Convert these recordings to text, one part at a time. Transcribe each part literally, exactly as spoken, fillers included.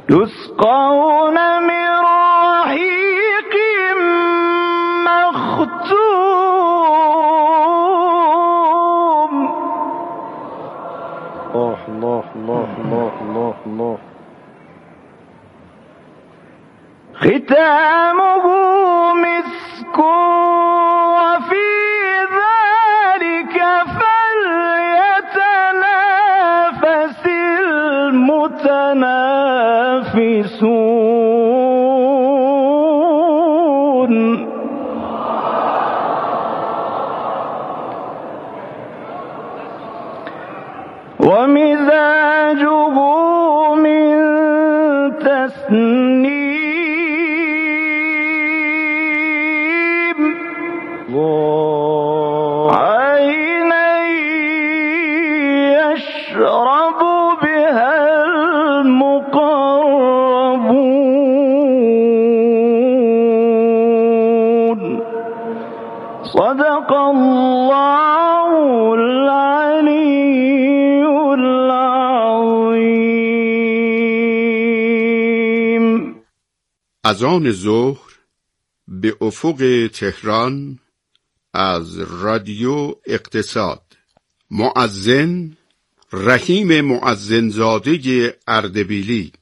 يسقون من رحيق مختوم. الله الله الله الله الله الله. ختامه مسك وفي ذلك فليتنافس المتنافسون. ومزاجه من تسنيم. عينا يشرب بها المقربون. صدق الله العلي العظيم. اذان ظهر به افق تهران از رادیو اقتصاد. مؤذن رحیم مؤذنزاده اردبیلی.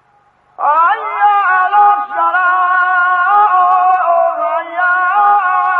حي على الصلاة.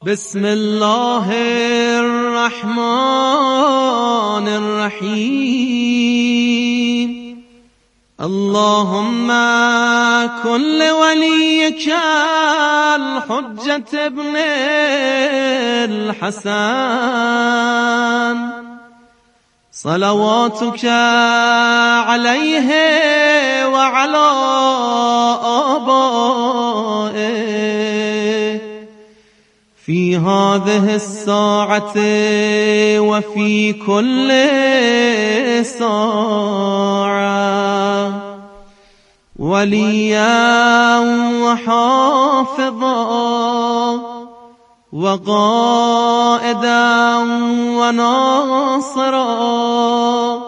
بسم الله الرحمن الرحیم اللهم کن لولیک الحجة ابن الحسن صلواتك عليه وعلى آبائه في هذه الساعة وفي كل ساعة وليا وحافظا وقائدا وناصرا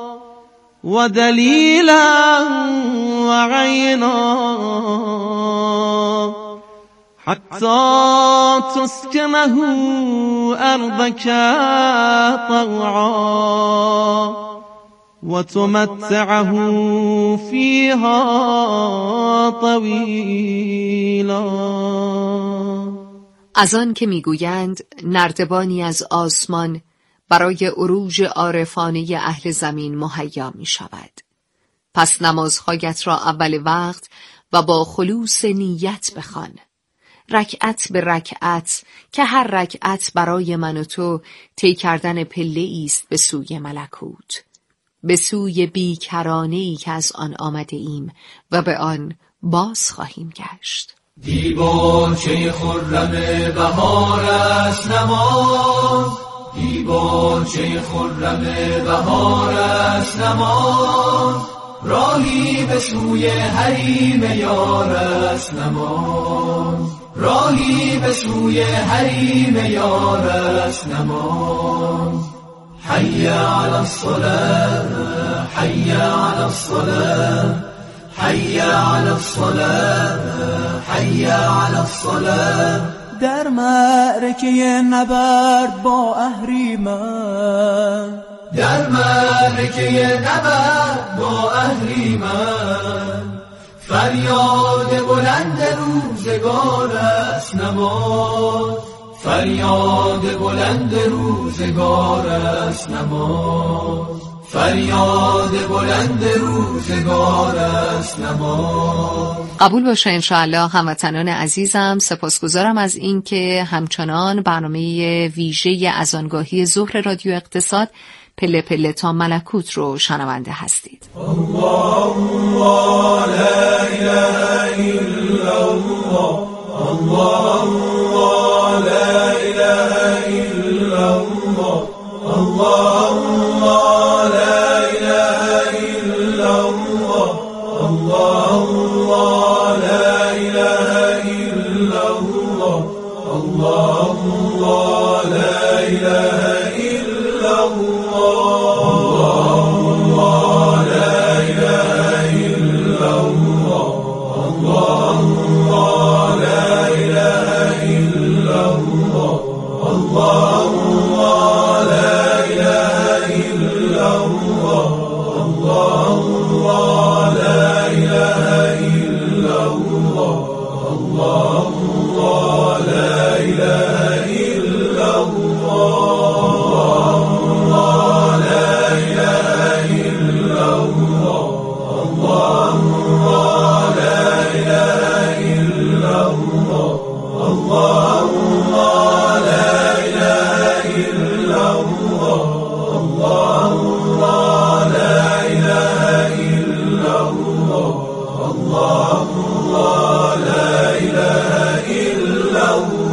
ودليلا وعينا حتى تسكنه أرضك طوعا وتمتعه فيها طويلا. از آن که میگویند نردبانی از آسمان برای عروج عارفانه اهل زمین مهیا می شود. پس نمازهایت را اول وقت و با خلوص نیت بخوان، رکعت به رکعت، که هر رکعت برای من و تو طی کردن پله است به سوی ملکوت، به سوی بیکرانه‌ای که از آن آمده ایم و به آن باز خواهیم گشت. دیباچه خرم بهار است نماز، دیباچه خرم بهار است نماز، راهی به سوی حریم یار است نماز، راهی به سوی حریم یار است نماز. حی علی الصلاة حی علی الصلاة حی علی الصلاة حی علی الصلاة. در معرکه نبرد با اهریمن، در معرکه نبرد با اهریمن، فریاد بلند روزگار است نماز، فریاد بلند روزگار است نماز، فریاد بلند روزگار است نماز. قبول باشه انشاءالله. هموطنان عزیزم، سپاسگزارم از این که همچنان برنامه ویژه اذانگاهی ظهر رادیو اقتصاد پله پله تا ملکوت رو شنونده هستید. الله الله لا اله الا الله، الله الله لا اله الا الله، الله الله لا اله الا الله، الله الله لا اله الا الله، الله الله لا اله الا الله، الله الله لا اله الا الله، الله الله لا اله الا الله، الله الله لا اله الا الله، الله الله لا اله الا الله، الله الله لا اله الا الله، الله لا اله الا الله، الله الله لا اله الا الله، الله الله لا اله الا الله، الله الله لا اله الا الله، الله الله لا اله الا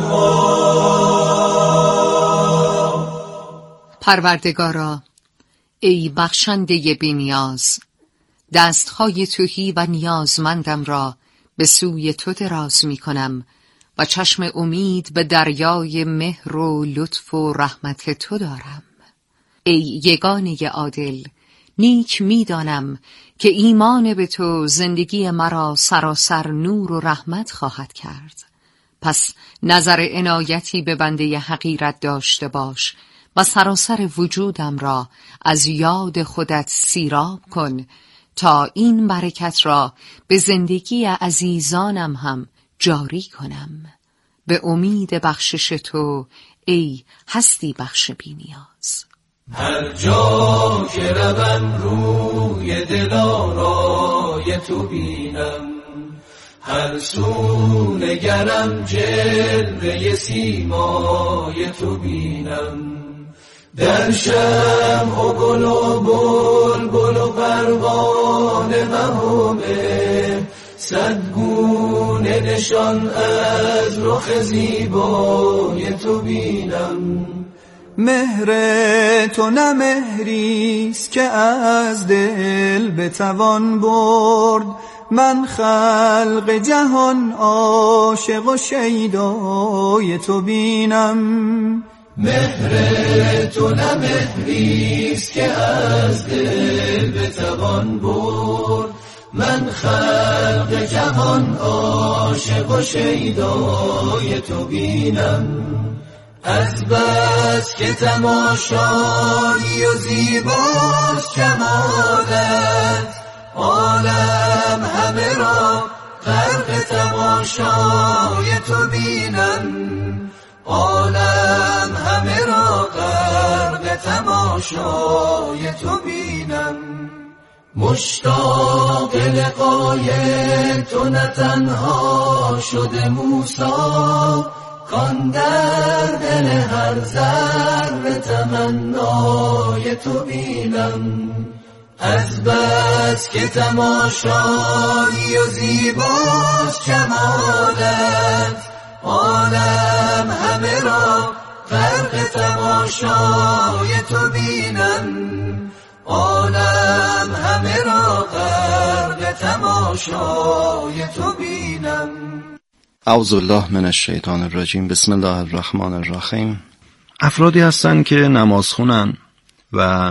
الله. پروردگارا، ای بخشنده بی‌نیاز، دستهای تهی و نیازمندم را به سوی تو دراز می کنم و چشم امید به دریای مهر و لطف و رحمت تو دارم. ای یگانه عادل، نیک می دانم که ایمان به تو زندگی مرا سراسر نور و رحمت خواهد کرد. پس نظر عنایتی به بنده حقیرت داشته باش و سراسر وجودم را از یاد خودت سیراب کن تا این برکت را به زندگی عزیزانم هم جاری کنم. به امید بخشش تو ای هستی بخش بی نیاز. هر جا که روم روی دلارای تو بینم، هر سو نگرم جلوه سیمای تو بینم. در شمع و گل و بلبل و پروانه مهمه، صد گونه نشان از رخ زیبای تو بینم. مهر تو نه مهریست که از دل بتوان برد، من خلق جهان عاشق و شیدای تو بینم. مهر تو نه مهریست که از دل بتوان برد، من خلق جهان عاشق و شیدای تو بینم. از بس که تماشایی و زیباست کمالت، عالم همه را غرق تماشای تو بینم. عالم همه را غرق تماشای تو بینم. مشتاق لقای تو نه تنها شده موسی، کان در دل هر ذره تمنای تو بینم. از بس که تماشایی و زیباست کمالت، عالم همه را غرق تماشای تو بینم. عالم همه را غرق تماشای تو بینم. اعوذ بالله من الشیطان الرجیم. بسم الله الرحمن الرحیم. افرادی هستن که نماز خونن و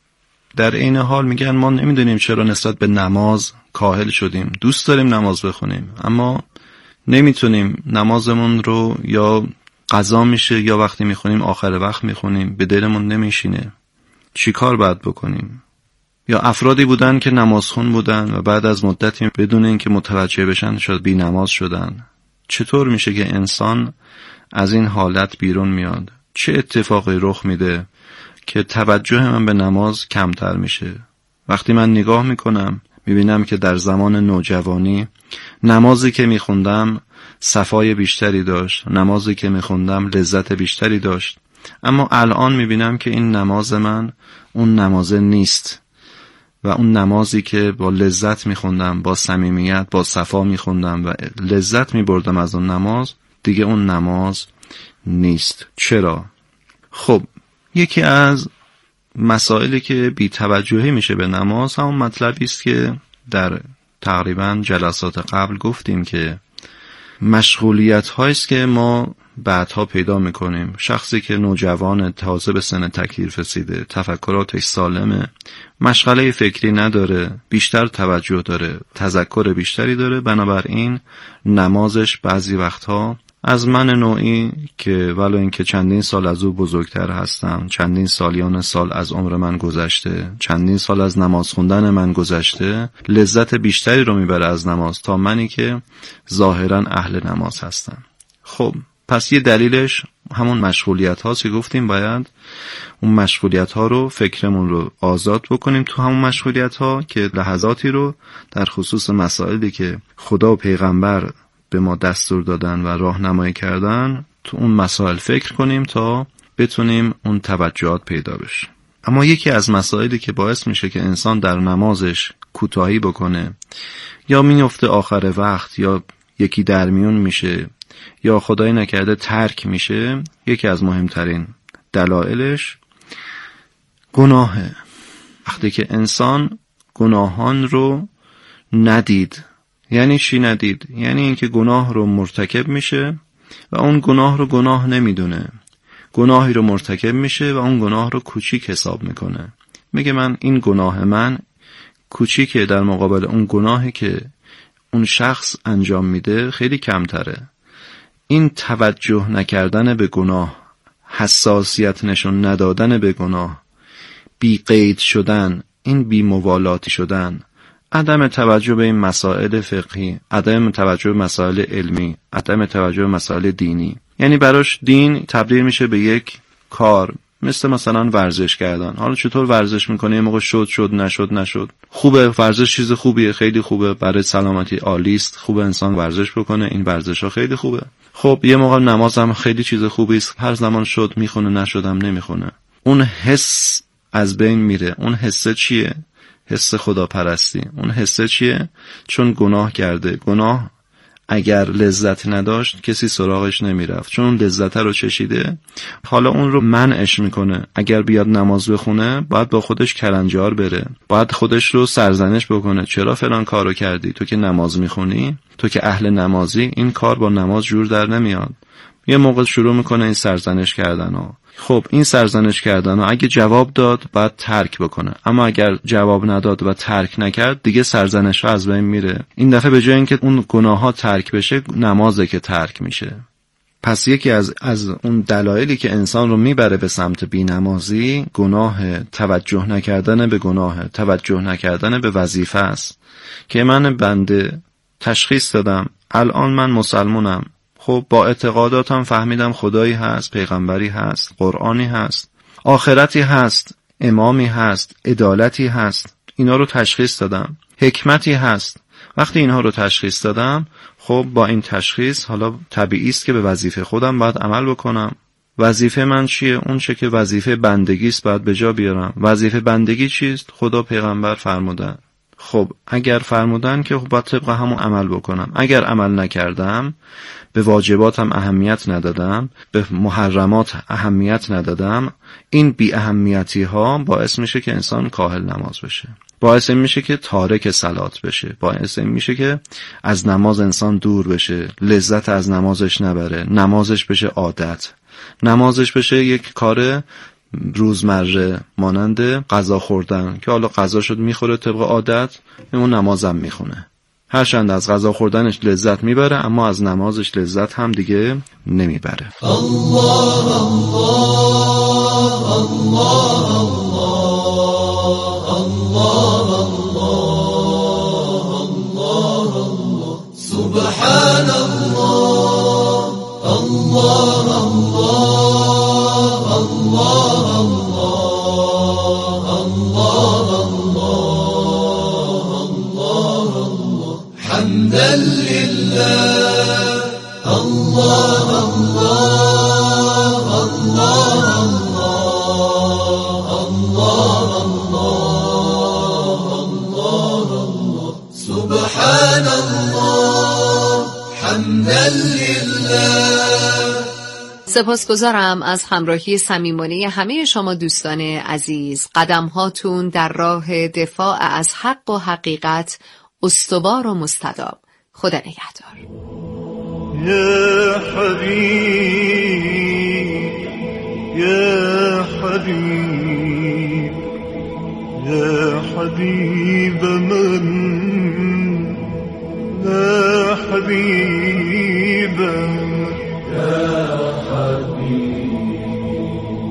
در این حال میگن ما نمیدونیم چرا نسبت به نماز کاهل شدیم. دوست داریم نماز بخونیم اما نمیتونیم نمازمون رو، یا قضا میشه یا وقتی میخونیم آخر وقت میخونیم، به دلمون نمیشینه. چی کار باید بکنیم؟ یا افرادی بودن که نمازخون بودن و بعد از مدتی بدون اینکه متوجه بشن شاید بی نماز شدن. چطور میشه که انسان از این حالت بیرون میاد؟ چه اتفاقی رخ میده که توجه من به نماز کمتر میشه؟ وقتی من نگاه میکنم میبینم که در زمان نوجوانی نمازی که میخوندم صفای بیشتری داشت، نمازی که میخوندم لذت بیشتری داشت، اما الان میبینم که این نماز من اون نمازه نیست و اون نمازی که با لذت میخوندم، با صمیمیت، با صفا میخوندم و لذت میبردم از اون نماز، دیگه اون نماز نیست. چرا؟ خب یکی از مسائلی که بی توجهی میشه به نماز همون مطلبی است که در تقریبا جلسات قبل گفتیم که مشغولیت هاییست که ما بعدها پیدا میکنیم. شخصی که نوجوان تازه به سن تکلیف رسیده، تفکراتش سالمه، مشغله فکری نداره، بیشتر توجه داره، تذکر بیشتری داره، بنابراین نمازش بعضی وقتها از من نوعی که ولو اینکه چندین سال از او بزرگتر هستم، چندین سالیان سال از عمر من گذشته، چندین سال از نماز خوندن من گذشته، لذت بیشتری رو میبره از نماز تا منی که ظاهرا اهل نماز هستم. خب پس یه دلیلش همون مشغولیت هاست که گفتیم باید اون مشغولیت ها رو، فکرمون رو آزاد بکنیم تو همون مشغولیت ها که لحظاتی رو در خصوص مسائلی که خدا و پیغمبر به ما دستور دادن و راهنمایی کردن تو اون مسائل فکر کنیم تا بتونیم اون توجهات پیدا بشه. اما یکی از مسائلی که باعث میشه که انسان در نمازش کوتاهی بکنه یا میفته آخر وقت یا یکی در میون میشه یا خدای نکرده ترک میشه، یکی از مهمترین دلایلش گناهه. وقتی که انسان گناهان رو ندید، یعنی چی ندید؟ یعنی اینکه گناه رو مرتکب میشه و اون گناه رو گناه نمیدونه، گناهی رو مرتکب میشه و اون گناه رو کوچیک حساب میکنه، میگه من این گناه من کوچیکه در مقابل اون گناهی که اون شخص انجام میده خیلی کمتره. این توجه نکردن به گناه، حساسیت نشون ندادن به گناه، بی قید شدن، این بی موالاتی شدن، عدم توجه به این مسائل فقهی، عدم توجه به مسائل علمی، عدم توجه به مسائل دینی. یعنی براش دین تبدیل میشه به یک کار، مثل مثلا ورزش کردن. حالا چطور ورزش میکنه؟ یه موقع شد شد نشد نشد. خوبه، ورزش چیز خوبیه، خیلی خوبه، برای سلامتی عالی است، خوبه انسان ورزش بکنه، این ورزش ها خیلی خوبه. خب یه موقع نماز هم خیلی چیز خوبی است، هر زمان شد میخونه، نشدم نمیخونه. اون حس از بین میره. اون حس چیه؟ حس خداپرستی. اون حس چیه؟ چون گناه کرده. گناه اگر لذت نداشت کسی سراغش نمیرفت، چون لذت رو چشیده. حالا اون رو منعش میکنه. اگر بیاد نماز بخونه باید با خودش کلنجار بره، باید خودش رو سرزنش بکنه. چرا فلان کارو کردی؟ تو که نماز میخونی، تو که اهل نمازی، این کار با نماز جور در نمیاد. یه موقع شروع میکنه این سرزنش کردن ها. خب این سرزنش کردن ها اگه جواب داد باید ترک بکنه، اما اگر جواب نداد و ترک نکرد دیگه سرزنش ها از بین میره. این دفعه به جای اینکه اون گناه ها ترک بشه، نمازه که ترک میشه. پس یکی از از اون دلایلی که انسان رو میبره به سمت بی‌نمازی، گناه، توجه نکردن به گناه، توجه نکردن به وظیفه است. که من بنده تشخیص دادم الان من مسلمانم، خب با اعتقاداتم فهمیدم خدایی هست، پیغمبری هست، قرآنی هست، آخرتی هست، امامی هست، عدالتی هست، اینا رو تشخیص دادم، حکمتی هست. وقتی اینها رو تشخیص دادم، خب با این تشخیص حالا طبیعی است که به وظیفه خودم باید عمل بکنم. وظیفه من چیه؟ اون چه که وظیفه بندگی است باید به جا بیارم. وظیفه بندگی چیست؟ خدا پیغمبر فرمودن. خب اگر فرمودن که خب باید طبق همون عمل بکنم. اگر عمل نکردم، به واجباتم اهمیت ندادم، به محرمات اهمیت ندادم، این بی اهمیتی ها باعث میشه که انسان کاهل نماز بشه، باعث میشه که تارک صلات بشه، باعث میشه که از نماز انسان دور بشه، لذت از نمازش نبره، نمازش بشه عادت، نمازش بشه یک کار روزمره مانند غذا خوردن که حالا غذا شد میخوره طبق عادت، اون نمازم میخونه. هرچند از غذا خوردنش لذت میبره اما از نمازش لذت هم دیگه نمیبره. الله الله الله الله الله الله الله سبحان الله الله الله الله حمدا لله الله الله الله الله الله الله سبحان الله حمدا لله. سپاسگزارم از همراهی صمیمانه همه شما دوستان عزیز. قدم هاتون در راه دفاع از حق و حقیقت استوار و مستدام. خدا نگهدار. یا حبیب یا حبیب یا حبیب من یا حبیب یا حبیب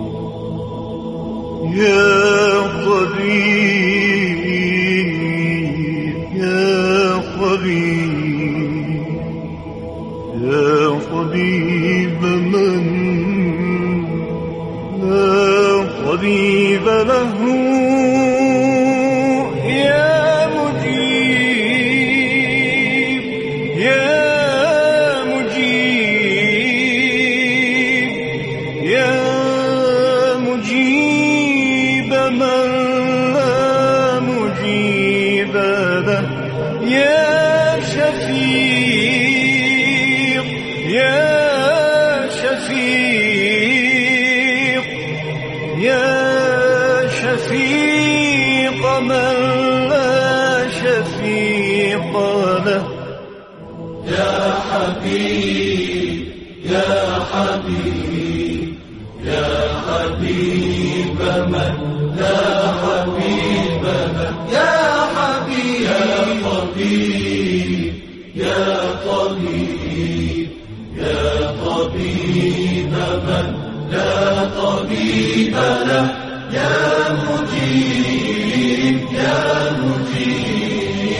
یا حبیب یا حبیب یا حبیب من لا حبیب له یا مجیب یا مجیب یا مجیب من لا مجیب له یا شفیق یا شفیق یا شفیق من لا شفیق له یا حبیب یا حبیب یا حبیب من لا حبیب له یا حبیب یا طبیب یا طبیب من لا طبیب له یا مجیب یا مجیب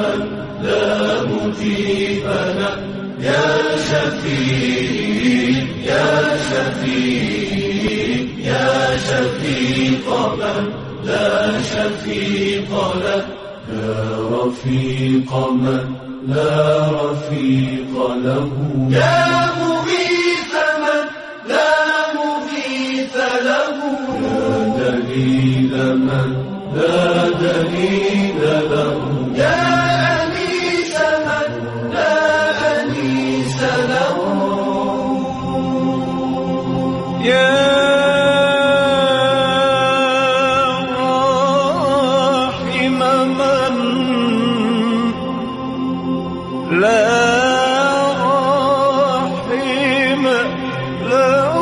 من لا مجيب له يا شفيق يا شفيق يا شفيق من لا شفيق له يا رفيق من لا رفيق له يا مغيث من لا مغيث له يا دليل من لا دليل له يا أنيس من لا أنيس له يا راحم من لا رحم له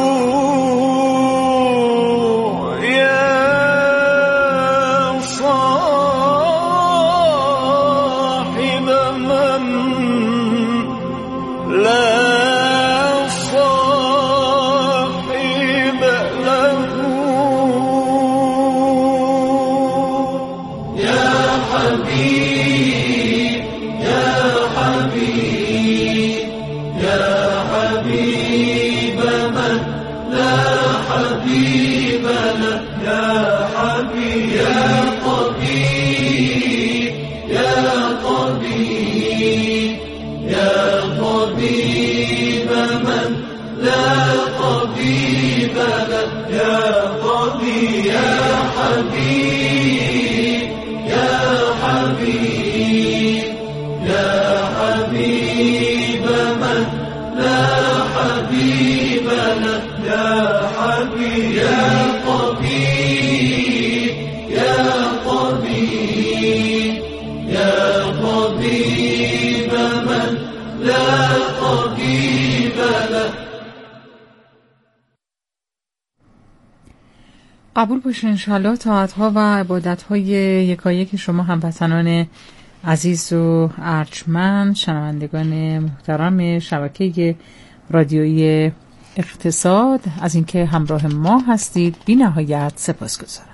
قبول باشه انشالله طاعت‌ها و عبادت‌های یکایک شما هموطنان عزیز و ارجمند، شنوندگان محترم شبکه رادیویی اقتصاد، از اینکه همراه ما هستید بی نهایت سپاسگزارم.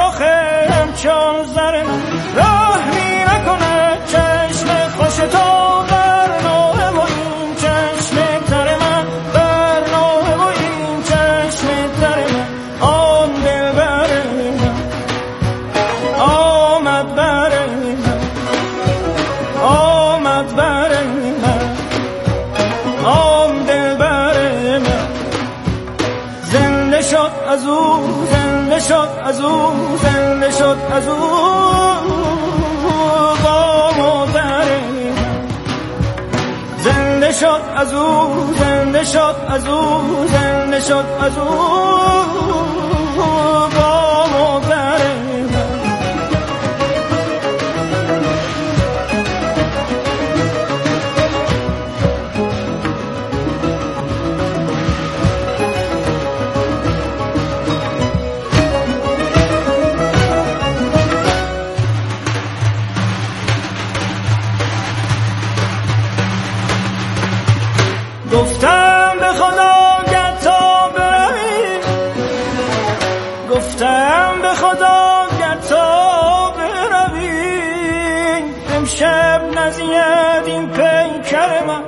رحمی نکند چشم خوش تو از او زنده شد از او با مادر زنده شد از او زنده شد از او زنده شد از او با مادر گفتم به خدا گر تا بروی گفتم به خدا گر تا بروی امشب نزید این پیکر من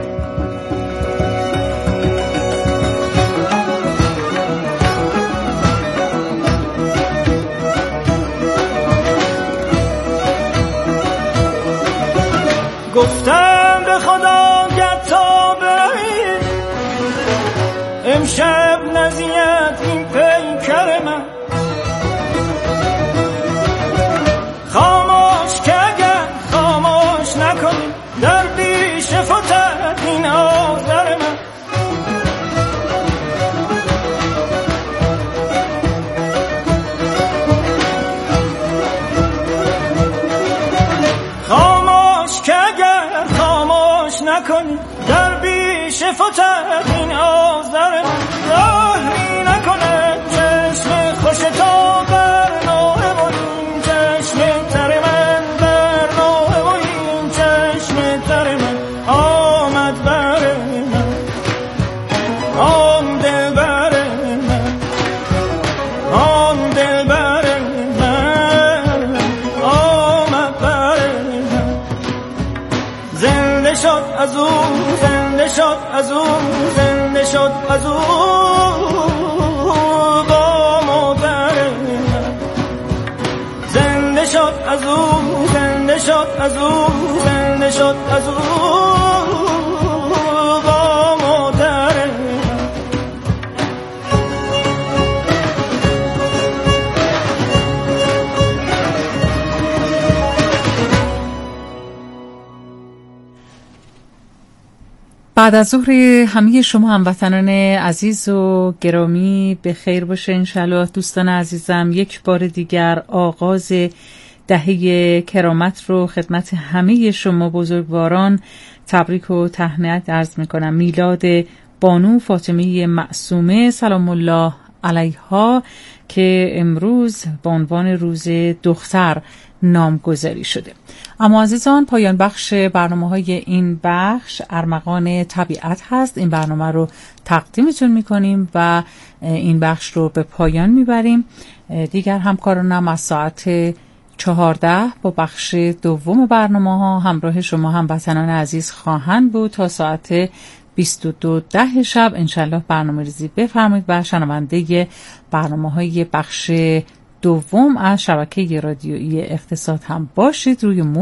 گفتم به خدا گر تا بروی امشب نزید این پیکر من خاموش که اگر خاموش نکنی در بیش فتد این آذر من خاموش که اگر خاموش نکنی در بیش فتد این آذر من راهی نکنه چشم خوش تو بر نوه و این چشم تر من بر نوه و این چشم تر من آمد بر من آن دل بر من آن دل بر من آمد بر من زنده شد از او زنده شد از او زنده شد از او با مادر زنده شد از او زنده شد از او زنده شد از او با مادر بعد از ظهر همه شما هموطنان عزیز و گرامی به خیر باشه انشالله. دوستان عزیزم، یک بار دیگر آغاز دهه کرامت رو خدمت همه شما بزرگواران تبریک و تهنیت عرض میکنم. میلاد بانو فاطمه معصومه سلام الله علیها که امروز به عنوان روز دختر نامگذاری شده. اما عزیزان، پایان بخش برنامه های این بخش ارمغان طبیعت هست. این برنامه رو تقدیمتون میکنیم و این بخش رو به پایان میبریم. دیگر همکارانم از ساعت چهارده با بخش دوم برنامه ها همراه شما هموطنان عزیز خواهند بود تا ساعت بیست و دو ده شب انشالله برنامه ریزی بفرمایید و شنونده برنامه های بخش دوم از شبکه رادیویی اقتصاد هم باشید. روی